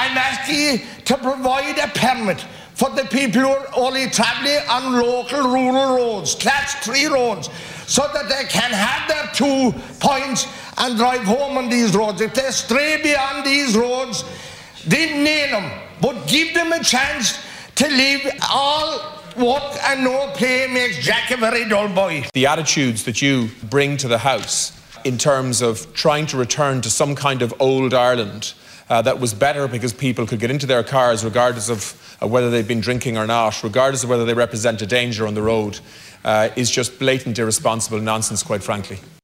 I'm asking you to provide a permit for the people who are only travelling on local rural roads, class 3 roads, so that they can have their 2 points and drive home on these roads. If they stray beyond these roads, then nail them, but give them a chance to live. All work and no play makes Jack a very dull boy. The attitudes that you bring to the House in terms of trying to return to some kind of old Ireland that was better because people could get into their cars regardless of whether they've been drinking or not, regardless of whether they represent a danger on the road, is just blatant irresponsible nonsense, quite frankly.